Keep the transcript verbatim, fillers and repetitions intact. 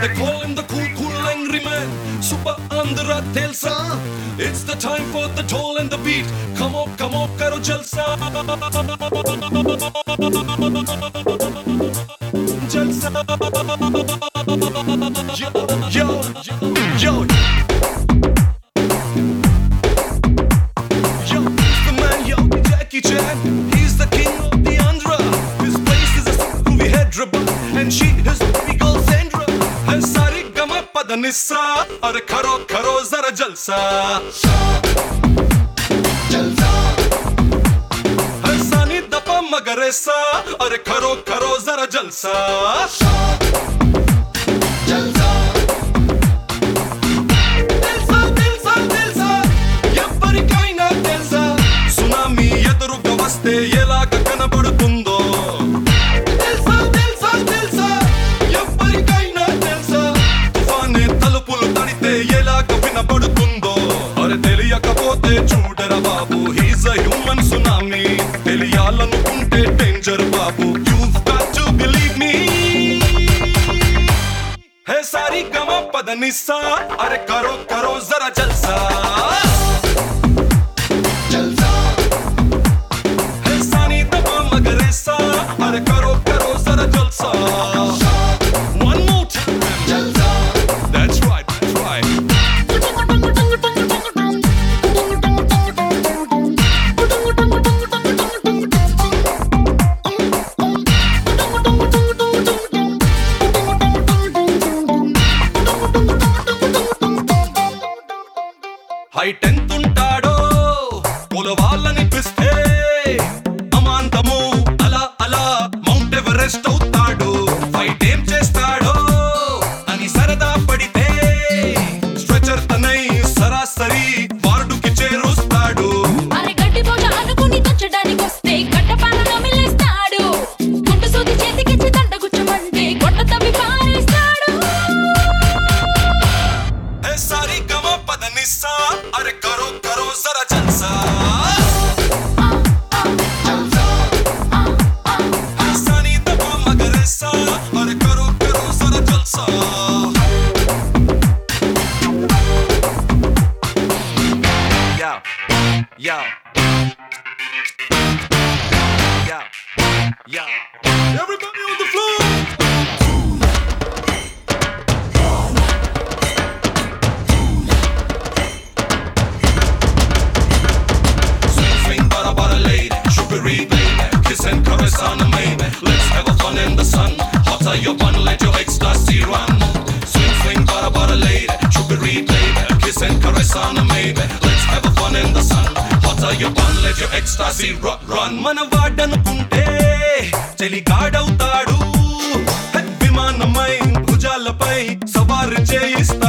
They call him the cool, cool angry man. Super Andhra Telsa. It's the time for the toll and the beat. Come on, come on, karo jalsa. Jalsa. Yo, yo, yo. Yo, he's the man, yo, Jackie Chan. He's the king of the Andhra. His place is a movie Hyderabad, and she is baby girl Sandra. Hai sari gama padanissa, aur karo karo zara jalsa. Jalsa. Hai sani dapa magaresa, aur karo karo zara jalsa. Jalsa. Telsa telsa telsa, ఎవ్వరికైనా తెలుసా tsunami ఎదురుగా వస్తే ఎలాగ కనబడుతుందో. తెలుసా తెలుసా తెలుసా, ఎవ్వరికైనా తెలుసా తుఫానే తలుపులు తడితే ఎలాగ వినబడుతుందో. అరే తెలియకపోతే చూడరా బాబు, హీస్ అ హ్యూమన్ సునామీ. తెలియాలనుకుంటే డేంజర్ బాబు, you've got to believe me. Hey sorry గమ పదనిసా, అరే కరో కరో జరా జల్సా. Are karo karo zara jalsa. One more time. Jalsa. That's right, that's right. హై టెన్త్ ఉంటాడో కులవాళ్ళనిపిస్తే అమాంతము అలా అలా మౌంట్ ఎవరెస్ట్ అవుతాడు. ఫైట్ ఏం చేస్తాడో అని సరదా పడితే స్ట్రెచర్ తనై సరాసరి వార్డుకి చేరుస్తాడు. అరే గడ్డి పోట అనుకుని తచ్చడానికి వస్తే గడ్డపాలలో మిల్లేస్తాడు. గుండు సూది చేతికిచ్చి దండ గుచ్చమంటే గొడ్డ తవ్వి పారేస్తాడు. హే సారీ గమ పదనిసా, అరే కరో కరో జరా జల్సా. Are karo karo zara jalsa. Yeah, yeah, yeah, yeah. Everybody on the floor. Swing, swing, bada, bada, lady, sugary baby, kiss and caress on the maybe. Let's have a fun in the sun. Hotter your bun, let your ecstasy run. Swing, swing, bada, bada, lady, sugary baby, kiss and caress on the maybe. Let's have a fun in the sun. Hotter your bun, let your ecstasy run. Run. మనవాడనుకుంటే చెలిగాడవుతాడు. విమానమై భుజాలపై సవారు చేయిస్తాడు.